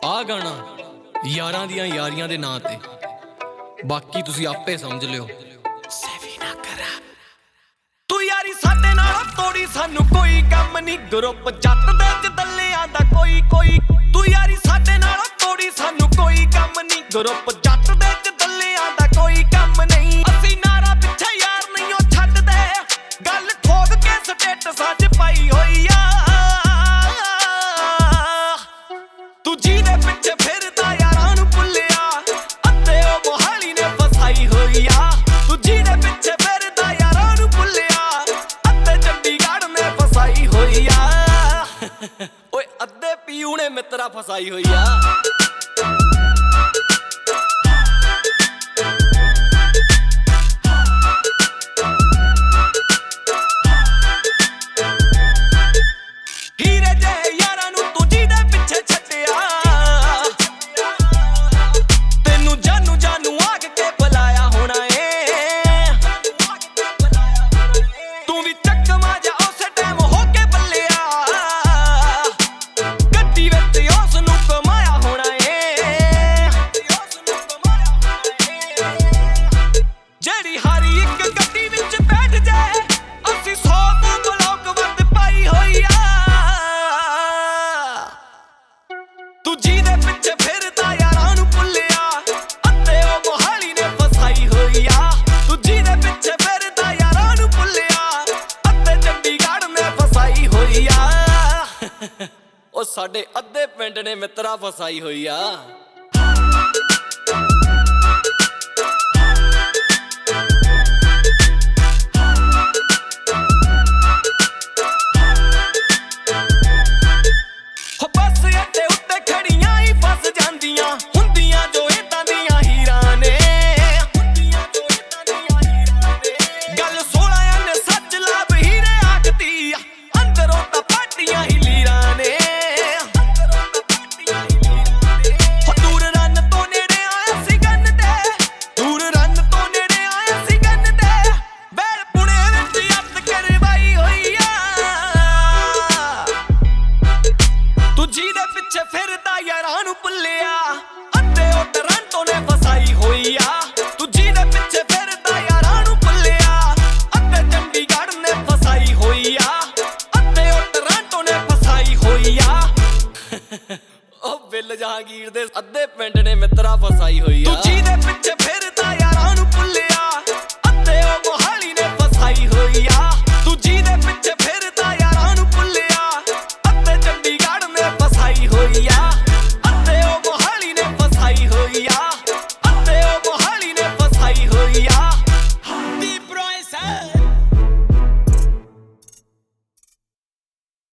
ਆ ਗਾਣਾ ਯਾਰਾਂ ਦੀਆਂ ਯਾਰੀਆਂ ਦੇ ਨਾਂ ਤੇ, ਬਾਕੀ ਤੁਸੀਂ ਆਪੇ ਸਮਝ ਲਿਓ। ਸੇਵੀ ਨਾ ਕਰਾ ਤੂੰ ਯਾਰੀ ਸਾਡੇ ਨਾਲ ਤੋੜੀ, ਸਾਨੂੰ ਕੋਈ ਕੰਮ ਨਹੀਂ। ਗਰੁੱਪ ਜੱਟ ਦੇ ਚ ਦੱਲਿਆਂ ਦਾ ਕੋਈ ਤੂੰ ਯਾਰੀ ਸਾਡੇ ਨਾਲ ਤੋੜੀ, ਸਾਨੂੰ ਕੋਈ ਕੰਮ ਨਹੀਂ। ਗਰੁੱਪ ਜੱਟ ਦੇ ਚ ਦੱਲਿਆਂ ਦਾ ਕੋਈ ਕੰਮ ਨਹੀਂ। ਅਸੀਂ ਨਾਰਾ ਪਿੱਛੇ ਯਾਰ ਨਹੀਂ ਉਹ ਛੱਡਦੇ, ਗੱਲ ਠੋਕ ਕੇ ਸਟੇਟਸਾਂ 'ਚ ਪਾਈ ਹੋਈ ਆ। ਤੂੰ ਜਿਹਦੇ ਪਿੱਛੇ ਫਿਰਦਾ ਯਾਰਾਂ ਨੂੰ ਭੁੱਲਿਆ, ਅੱਧੇ ਉਹ ਮੋਹਾਲੀ ਨੇ ਫਸਾਈ ਹੋਈ ਆ। ਤੂੰ ਜਿਹਦੇ ਪਿੱਛੇ ਫਿਰਦਾ ਯਾਰਾਂ ਨੂੰ ਭੁੱਲਿਆ, ਅੱਧੇ ਚੰਡੀਗੜ੍ਹ ਨੇ ਫਸਾਈ ਹੋਈ ਆ। ਓਏ ਅੱਧੇ ਪੀਊ ਨੇ ਮਿੱਤਰਾ ਫਸਾਈ ਹੋਈ ਆ। ਤੂੰ ਜਿਹਦੇ ਪਿੱਛੇ ਫਿਰਦਾ ਯਾਰਾਂ ਨੂੰ ਭੁੱਲਿਆ, ਅੱਧੇ ਉਹ ਮੋਹਾਲੀ ਨੇ ਫਸਾਈ ਹੋਈ ਆ। ਤੂੰ ਜਿਹਦੇ ਪਿੱਛੇ ਫਿਰਦਾ ਯਾਰਾਂ ਨੂੰ ਭੁੱਲਿਆ, ਅੱਧੇ ਚੰਡੀਗੜ੍ਹ ਨੇ ਫਸਾਈ ਹੋਈ ਆ। ਉਹ ਸਾਡੇ ਅੱਧੇ ਪਿੰਡ ਨੇ ਮਿੱਤਰਾ ਫਸਾਈ ਹੋਈ ਆ। ਜਿਹਦੇ ਪਿੱਛੇ ਫਿਰਦਾ ਯਾਰਾਂ ਨੂੰ ਭੁੱਲਿਆ, ਅੱਧੇ ਉਹ ਟੋਰਾਂਟੋ ਨੇ ਫਸਾਈ ਹੋਈ ਆ। ਤੂੰ ਜਿਹਦੇ ਪਿੱਛੇ ਫਿਰਦਾ ਯਾਰਾਂ ਨੂੰ ਭੁੱਲਿਆ, ਅੱਧੇ ਚੰਡੀਗੜ੍ਹ ਨੇ ਫਸਾਈ ਹੋਈ ਆ। ਅੱਧੇ ਉਹ ਟੋਰਾਂਟੋ ਨੇ ਫਸਾਈ ਹੋਈ ਆ। ਉਹ ਬਿੱਲ ਜਹਾਂਗੀਰ ਦੇ ਅੱਧੇ ਪਿੰਡ ਨੇ ਮਿੱਤਰਾ ਫਸਾਈ ਹੋਈ ਆ। ਤੂੰ ਜਿਹਦੇ ਪਿੱਛੇ ਫਿਰਦਾ ਯਾਰਾਂ ਨੂੰ ਭੁੱਲਿਆ, ਅੱਧੇ ਉਹ ਮੋਹਾਲੀ ਨੇ ਫਸਾਈ ਹੋਈ ਆ। ਤੂੰ ਜਿਹਦੇ ਪਿੱਛੇ ਫਿਰਦਾ ਯਾਰਾਂ ਨੂੰ ਭੁੱਲਿਆ, ਅੱਧੇ ਚੰਡੀਗੜ੍ਹ ਨੇ ਫਸਾਈ ਹੋਈ ਆ।